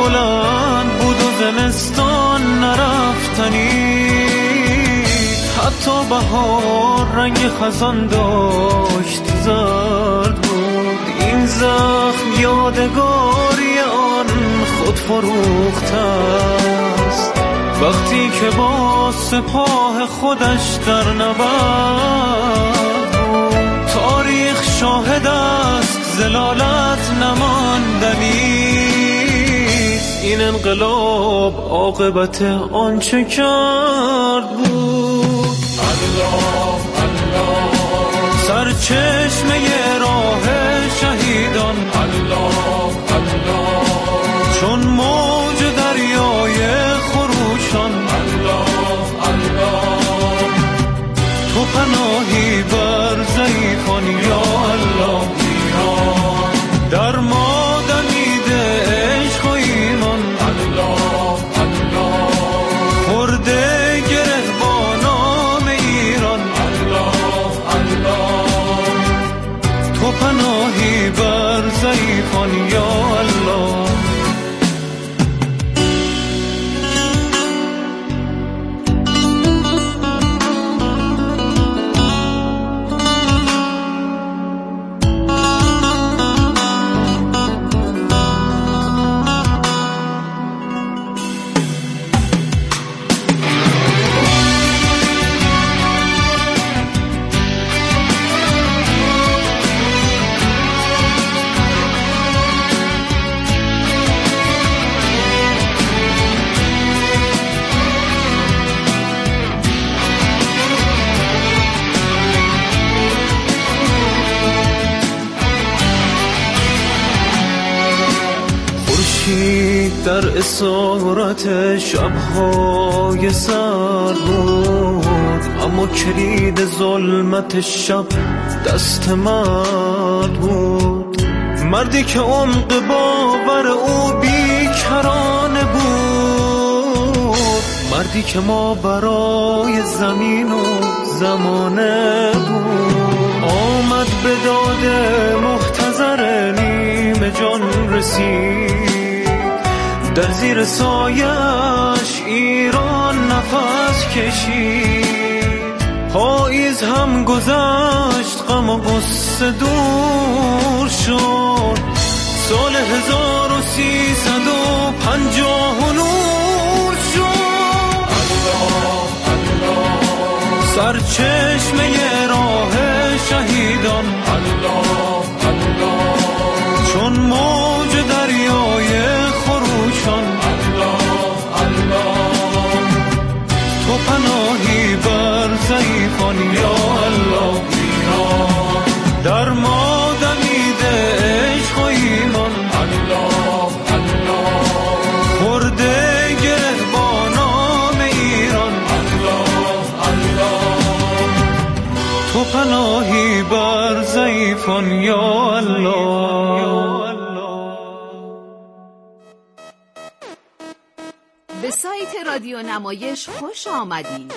بلند بود و زمستان نرفتنی، حتی بهار رنگ خزان داشت زرد بود. این زخم یادگاری آن خود فروخته است، وقتی که با سپاه خودش در نبرد بود. تاریخ شاهد است زلالت نماندنی، این انقلاب عاقبت آنچه کرد بود. الله الله سرچشمه راه شهیدان، الله الله چون موج دریای خروشان، الله الله تو پناهی بر ضعیفان یا الله. ایران در ما دمیده عشق و ایمان، الله الله خورده گره با نام ایران، الله الله تو پناهی بر ضعیفان یا الله. در اسارت شب‌های سر بود، اما کلید ظلمت شب دست مرد بود. مردی که عمق باور او بیکرانه بود، مردی که ما برای زمین و زمانه بود. آمد به داد محتضر نیمه جان رسید، در زیر سایش ایران نفس کشید. پاییز هم گذشت، غم و غصه دور شد، سال 1350 نور شد. الله الله سرچشمه راه شهیدان، الله الله چون موج دریای خروشان، الله الله تو پناهی بر ضعیفان یا الله. ایران در ما دمیده عشق و ایمان، الله الله خورده گره با نام ایران، الله الله تو پناهی بر ضعیفان یا الله. به سایت رادیو نمایش خوش آمدید.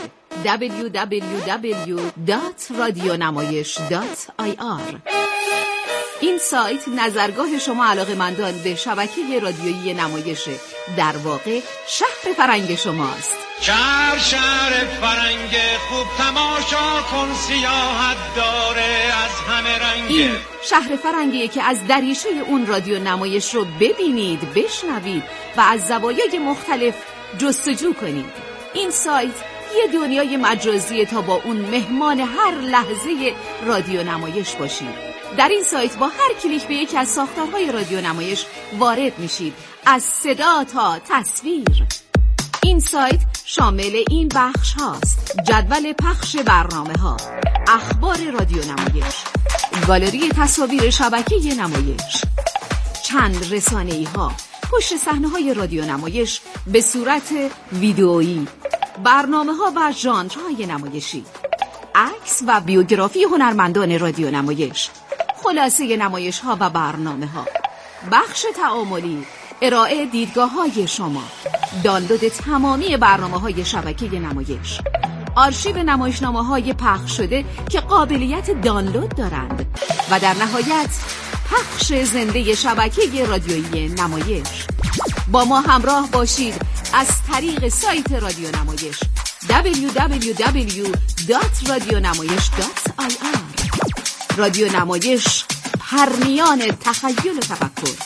www.radionamayish.ir. این سایت نظرگاه شما علاقه‌مندان به شبکه رادیویی نمایش، در واقع شهر فرنگ شماست. شهر فرنگ خوب تماشا کن، سیاحت داره از همه رنگ. این شهر فرنگیه که از دریچه اون رادیو نمایش رو ببینید، بشنوید و از زوایای مختلف جستجو کنید. این سایت یه دنیای مجازیه تا با اون مهمان هر لحظه رادیو نمایش باشید. در این سایت با هر کلیک به یکی از ساختارهای رادیو نمایش وارد میشید، از صدا تا تصویر. این سایت شامل این بخش هاست: جدول پخش برنامه ها، اخبار رادیو نمایش، گالری تصاویر شبکه نمایش، چند رسانه‌ای ها، پشت صحنه های رادیو نمایش به صورت ویدئویی، برنامه ها و ژانرهای نمایشی، عکس و بیوگرافی هنرمندان رادیو نمایش، خلاصه نمایش ها و برنامه ها، بخش تعاملی، ارائه دیدگاه های شما، دانلود تمامی برنامه های شبکه نمایش، آرشیو نمایشنامه های پخش شده که قابلیت دانلود دارند و در نهایت پخش زنده شبکه رادیویی نمایش. با ما همراه باشید از طریق سایت رادیو نمایش www.radionamayesh.ir. رادیو نمایش، پرنیان تخیل و تفکر.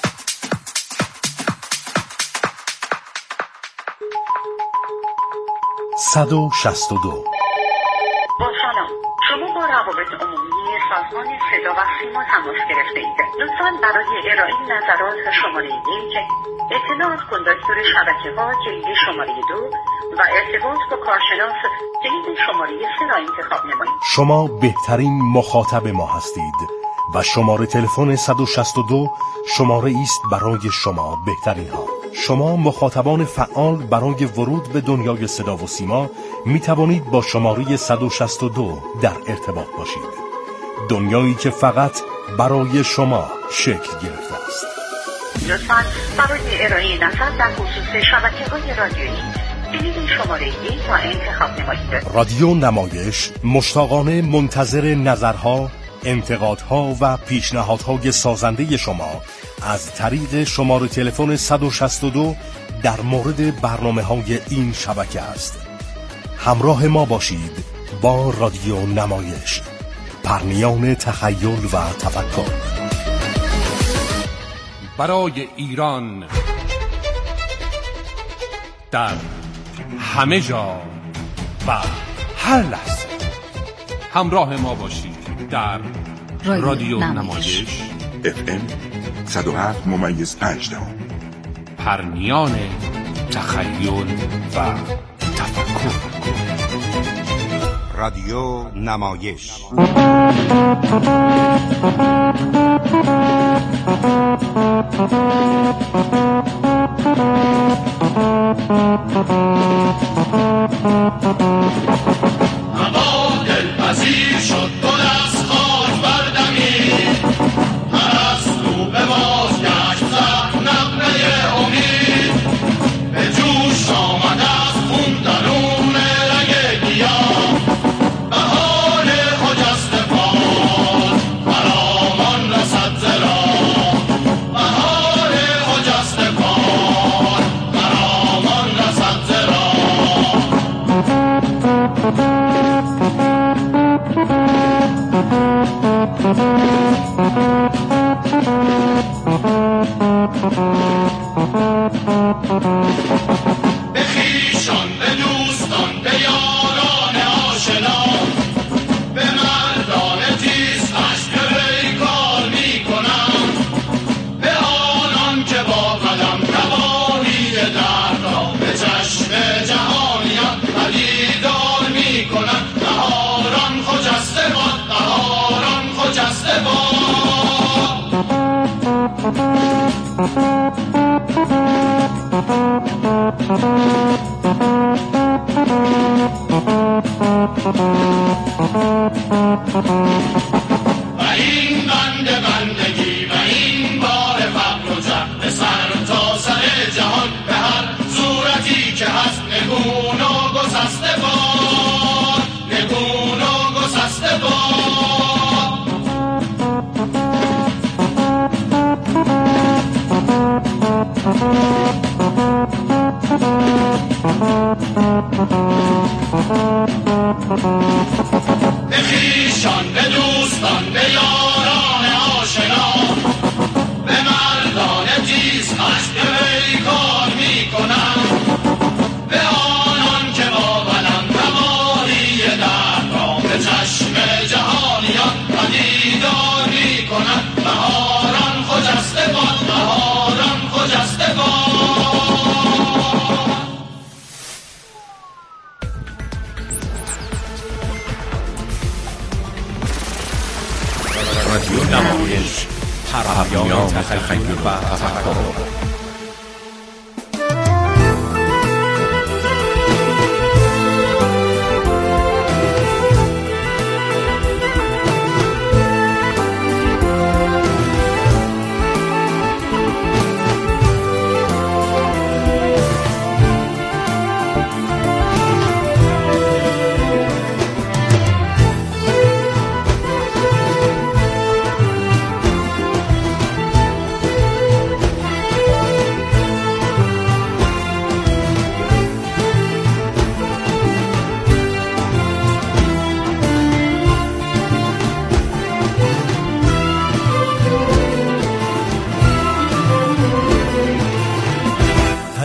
با سلام، شما با روابط عمومی سازمان صدا و سیما تماس گرفته اید. لطفاً برای ارائه نظرات شماره 1 اطلاعات کندکتور شبکه‌ها جلد شماره 2 و ارتباط با کارشناس جلد شماره 3 را انتخاب نمایید. شما بهترین مخاطب ما هستید و شماره تلفن 162 شماره است برای شما بهترین ها. شما مخاطبان فعال برای ورود به دنیای صدا و سیما می توانید با شماره 162 در ارتباط باشید. دنیایی که فقط برای شما شکل گرفته است. لطفاً برای ارائه نظر در خصوص شبکه‌های رادیویی جلد شماره 1 را انتخاب نمایید. رادیو نمایش مشتاقانه منتظر نظرها، انتقادها و پیشنهادهای سازنده شما از طریق شماره تلفن 162 در مورد برنامه‌های این شبکه است. همراه ما باشید با رادیو نمایش، پرنیان تخیل و تفکر. برای ایران در همه جا و هر لحظه همراه ما باشید در رادیو نمایش FM 107.5 پرنیان تخیل و تفکر. رادیو نمایش. هوا دلپذیر شد، گل از خاک بردمید، پرستو به بازگشت زد نغمه امید، به جوش آمد از خون درون رگ گیاه، بهار خجسته باد برامان رسد ز راه، بهار خجسته باد برامان رسد ز راه. به خویشان، به دوستان، به یاران آشنا، به مردان تیز اشک پیکار می کنم، به آنان که با قلم تباهی درد را به چشم جهانیان پدیدار می کنند. بهاران خجسته باد، بهاران خجسته باد. و این بندگی و این بار فقر و جهل به سر تا سر جهان، به هر صورتی که هست نگون و گسسته باد، نگون و گسسته باد. به خویشان، به دوستان، به یاران آشنا، به مردان تیز اشک پیکار می کنند، به آنان که با قلم تباهی درد را به چشم جهانیان پدیدار می کنند. بهاران خجسته باد، بهاران خجسته باد. رادیو نمایش، پرنیان تخیل و تفکر.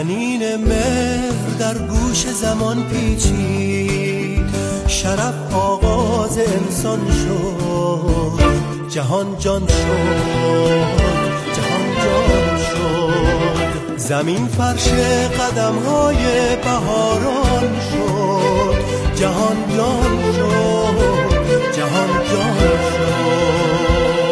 انین مهر در گوش زمان پیچید، شرف آغاز انسان شد، جهان جان شد، جهان جان شد. زمین فرش قدم‌های بهاران شد، جهان جان شد، جهان جان شد.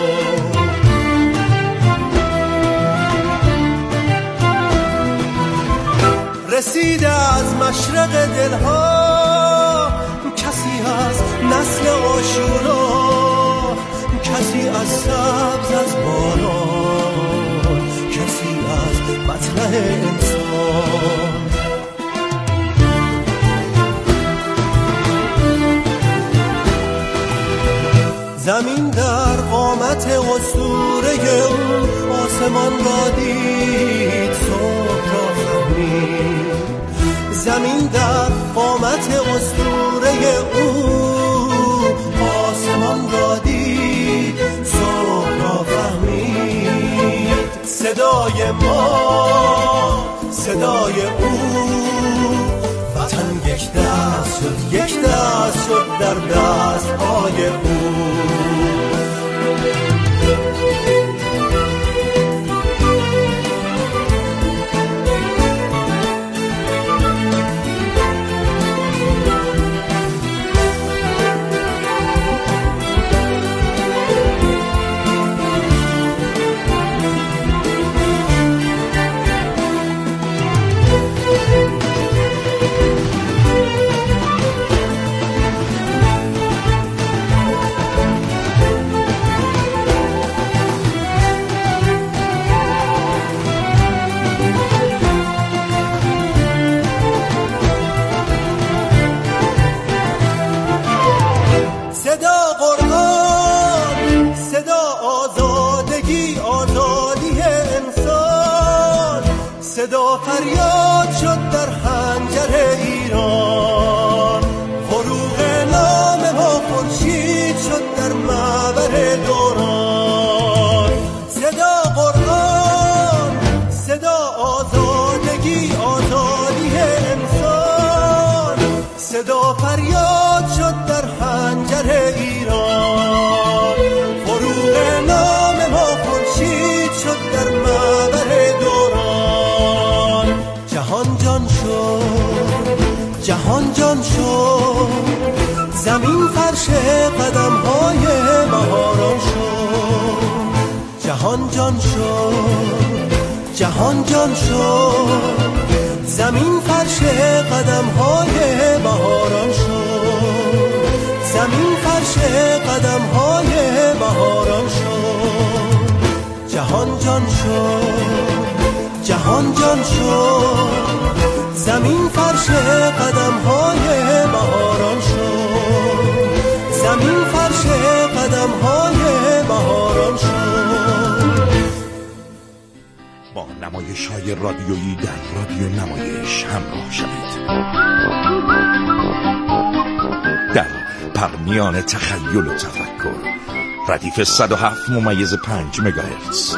رسیده از مشرق دلها کسی از نسل عاشورا، کسی از سبز از باران، کسی از مطلع انسان. زمین در قامت اسطوره او آسمان را دید، صبح را فهمید. زمین در قامت اسطوره او آسمان را دید، صبح را فهمید. صدای ما، صدای او، وطن یک دست شد، یک دست شد در دست‌های او. صدا فریاد شد در خنجر ایران، فروغ نام ما خورشید شد در معبر دوران. صدا قرآن، صدا آزادگی، آزادی انسان، صدا فریاد شد در خنجر ایران، فروغ نام ما خورشید شد در معبر دوران. جهان جان شد، جهان جان شد، زمین فرش قدم‌های بهاران شد. جهان جان شد، جهان جان شد، زمین فرش قدم‌های بهاران شد. زمین فرش قدم‌های بهاران شد. جهان جان شد، جهان جان شد، زمین فرش قدم‌های بهاران شد. زمین فرش قدم‌های بهاران شد. با نمایش‌های رادیویی در رادیو نمایش همراه شوید. در پرمیان تخیل و تفکر، ردیف 107.5 مگاهرتز.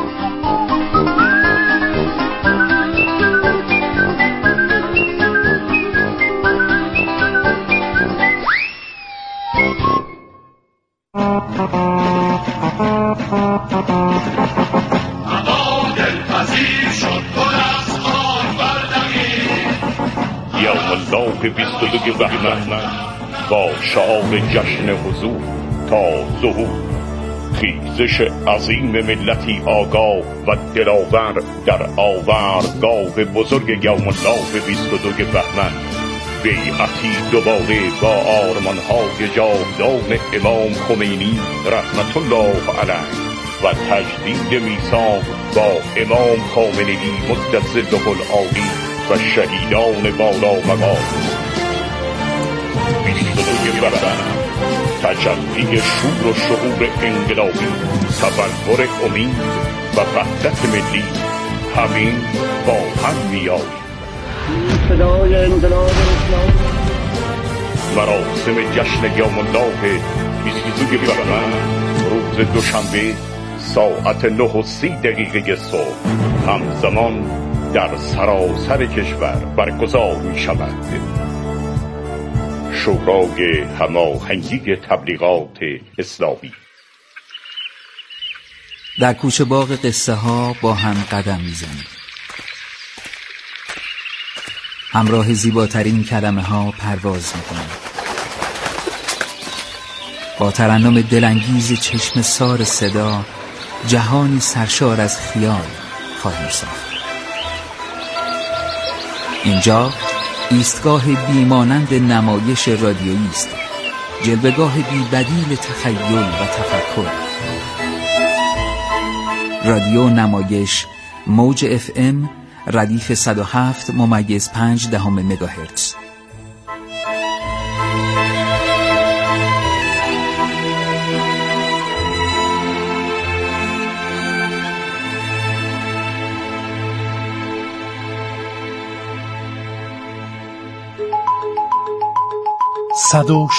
به 22 بهمن با شعار جشن حضور تا ظهور، خیزش عظیم ملتی آگاه و دلاور در آوردگاه بزرگ یوم الله 22 بهمن، بیعتی دوباره با آرمان‌های جاودان امام خمینی رحمت الله علیه و تجدید میثاق با امام خامنه‌ای مد ظله العالی و شهیدان بالا مقام. 22 بهمن، تجلی شور و شعور انقلابی، تبلور امید و وحدت ملی، همین با هم می‌آییم. صدای انقلاب اسلام. مراسم جشن یوم الله 22 بهمن، روز دوشنبه ساعت 9:30 صبح، همزمان در سراسر کشور برگزار می شود. شورای هماهنگی تبلیغات اسلامی. در کوچه باغ قصه ها با هم قدم میزنیم. همراه زیباترین کلمه ها پرواز میکنیم. با ترنم دلانگیز چشم سار صدا جهانی سرشار از خیال خواهیم ساخت. اینجا ایستگاه بیمانند نمایش رادیویی است، جلوه‌گاه بی‌بدیل تخیل و تفکر. رادیو نمایش، موج FM، ردیف 107.5 مگاهرتز. با سلام،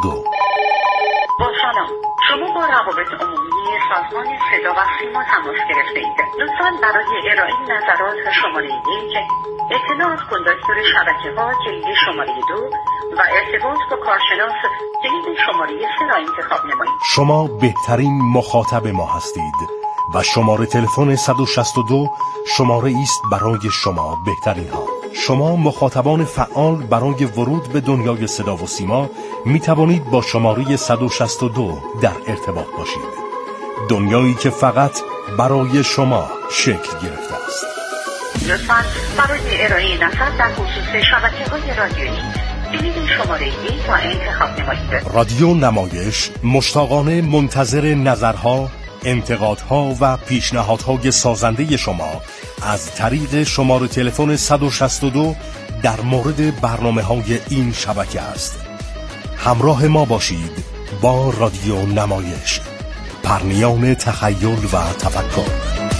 شما با روابط عمومی سازمان صدا و سیما تماس گرفته اید. لطفاً برای ارائه نظرات شماره 1، اطلاع از کندکتور شبکه‌ها کلید شماره 2 و ارتباط با کارشناس کلید شماره 3 را انتخاب نمایید. شما بهترین مخاطب ما هستید و شماره تلفن 162 شماره است برای شما بهترین ها. شما مخاطبان فعال برای ورود به دنیای صدا و سیما می توانید با شماره 162 در ارتباط باشید. دنیایی که فقط برای شما شکل گرفته است. لطفاً برای ارائه نظر در خصوص شبکه‌های رادیویی کلید شماره 1 را انتخاب نمایید. رادیو نمایش مشتاقانه منتظر نظرها، انتقادها و پیشنهادهای سازنده شما از طریق شماره تلفن 162 در مورد برنامه‌های این شبکه است. همراه ما باشید با رادیو نمایش، پرنیان تخیل و تفکر.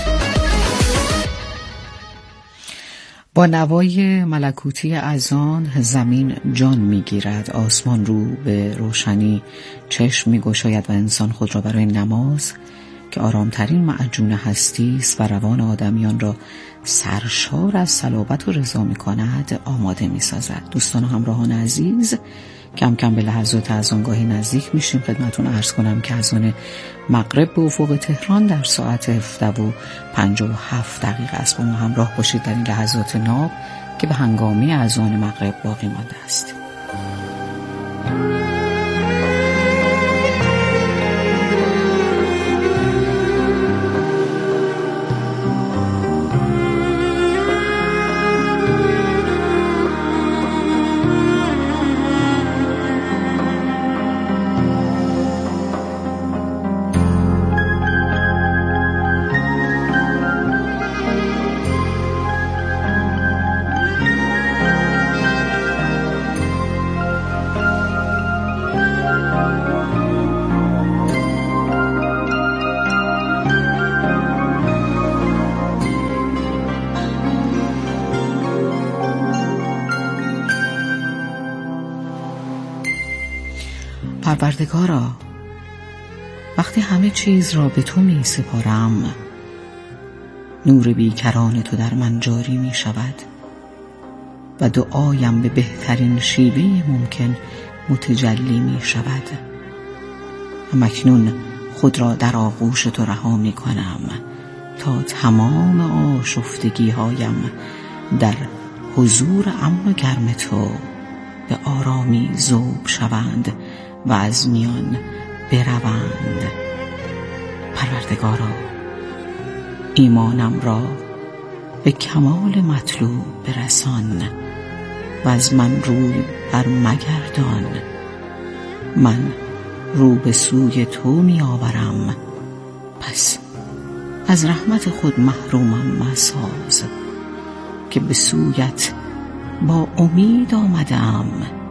با نوای ملکوتی اذان زمین جان میگیرد، آسمان رو به روشنی چشم میگشاید و انسان خود را برای نماز که آرامترین معجون هستی است و روان آدمیان را سرشار از صلابت و رضا می‌کند آماده می‌سازد. دوستان و همراهان عزیز، کم کم به لحظات اذانگاهی نزدیک میشیم. خدمتتون عرض کنم که اذان مغرب به افق تهران در ساعت 17:57 است. با ما همراه باشید در این لحظات ناب که به هنگامی اذان مغرب باقی مانده است. پروردگارا، وقتی همه چیز را به تو می سپارم، نور بیکران تو در من جاری می شود و دعایم به بهترین شیوه ممکن متجلی می شود. و اکنون خود را در آغوش تو رها می کنم تا تمام آشفتگی هایم در حضور امن و گرم تو به آرامی ذوب شوند و از میان بروند. پروردگارا، ایمانم را به کمال مطلوب برسان و از من روی بر مگردان. من رو به سوی تو می آورم، پس از رحمت خود محرومم مساز که به سویت با امید آمدم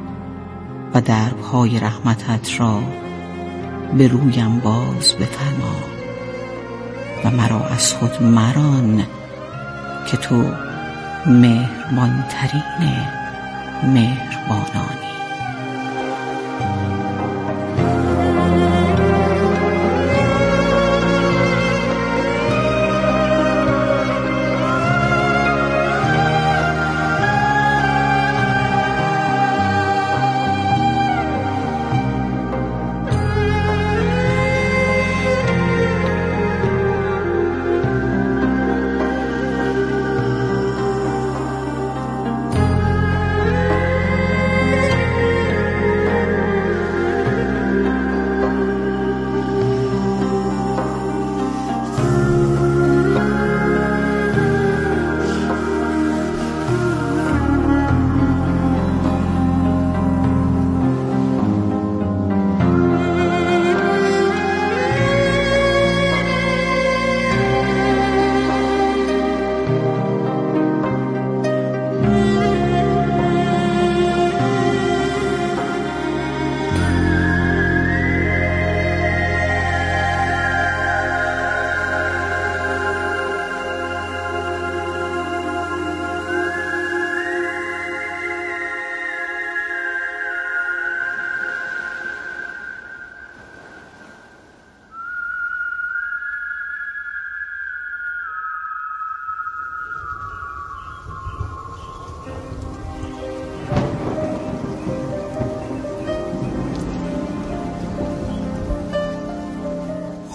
و دربهای رحمتت را به رویم باز بفرما و مرا از خود مران که تو مهربانترین مهربانانی.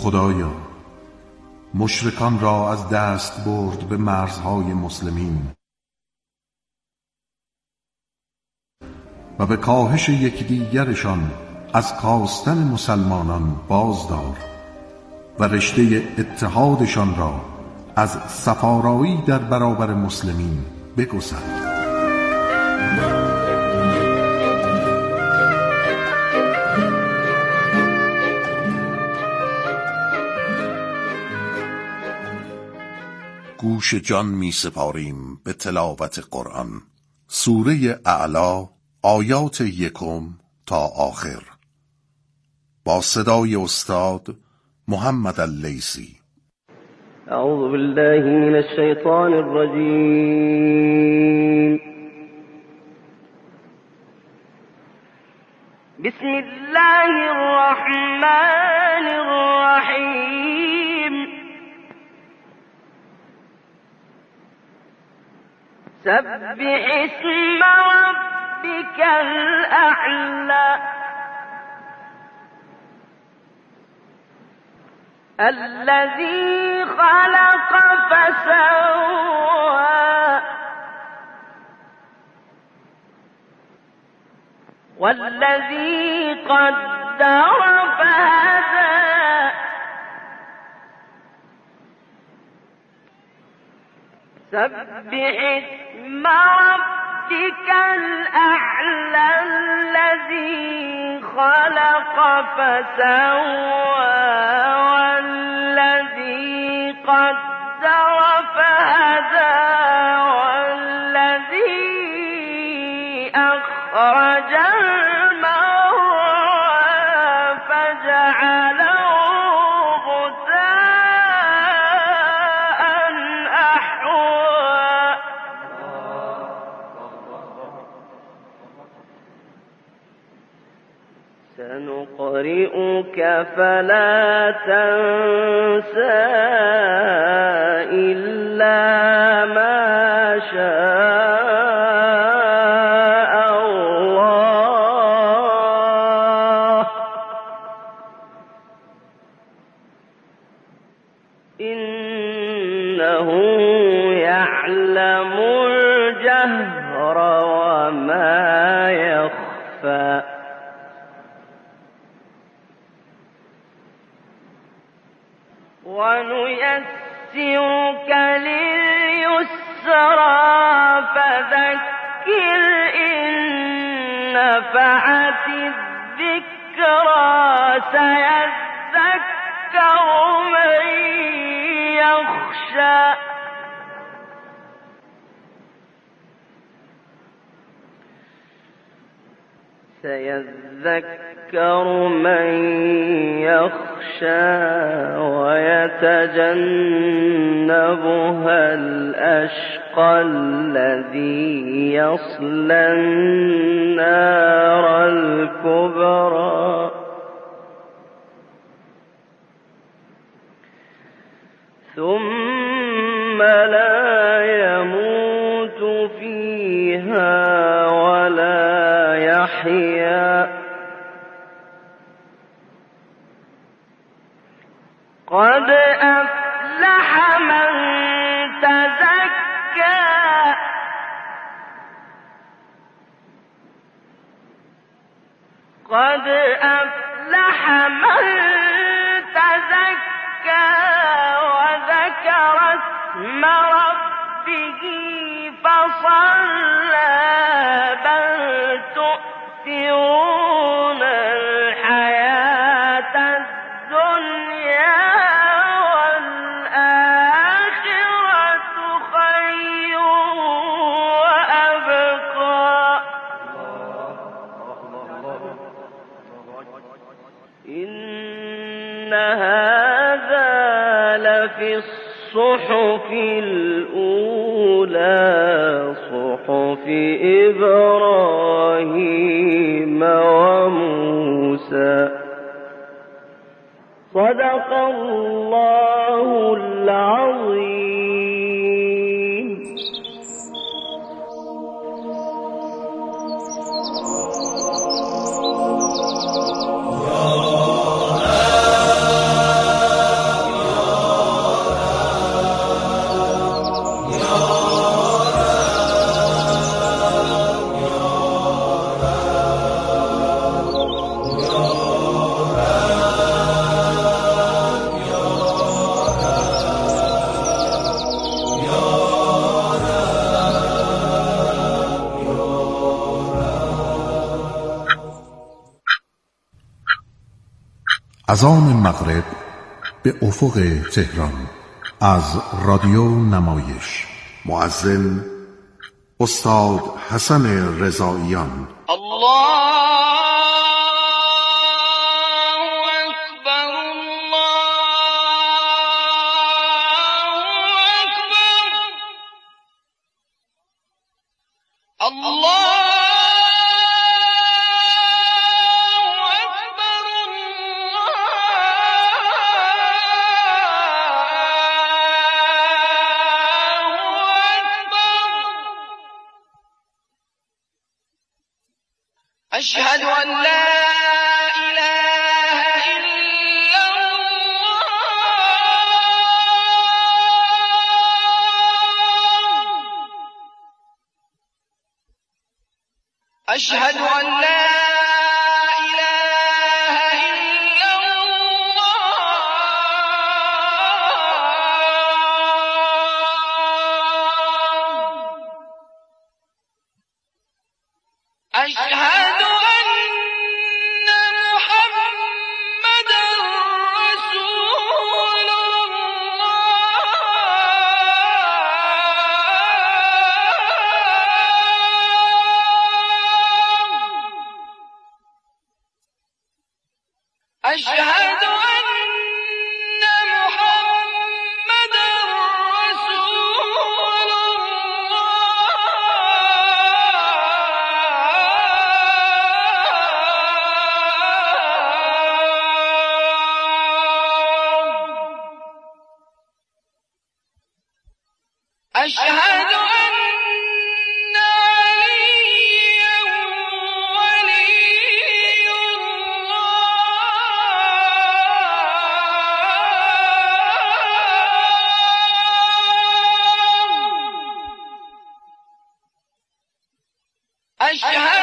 خدایا مشرکان را از دست برد به مرزهای مسلمین و به کاهش یکدیگرشان از کاستن مسلمانان بازدار و رشته اتحادشان را از صفارایی در برابر مسلمین بگسل. گوش جان می سپاریم به تلاوت قرآن. سوره اعلی آیات 1 تا آخر با صدای استاد محمد اللیثی. اعوذ بالله من الشیطان الرجیم. بسم الله الرحمن الرحیم. سبح اسم ربك الأعلى الذي خلق فسوى والذي قدر فهدى سبح اسم ربك الأعلى الذي خلق فسوى والذي قدر فهدى والذي أخرج المرعى فجعله غثاء أحوى سنقرئك فلا تنسى إلا ما شاء الله إنه يعلم الجهر وما يخفى ونيسرك لليسرى فذكر إن نفعت الذكرى سيذكر من يخشى سيذكر من يخشى ويتجنبها الأشقى الذي يصلى النار الكبرى ثم لا يموت فيها ولا يحيا قد أفلح من تزكى قد أفلح من تزكى وذكر اسم ربه فصلى بل تؤثرون الحياة الدنيا والآخرة خير وأبقى إن هذا لفي الصحف الأولى صحف إبراهيم وموسى صدق الله العظيم. اذان مغرب به افق تهران از رادیو نمایش. مؤذن استاد حسن رضاییان. أشهد أن لا إله إلا الله. أشهد أن لا إله إلا الله. أشهد أشهد أن محمدا رسول الله. أشهد أشهد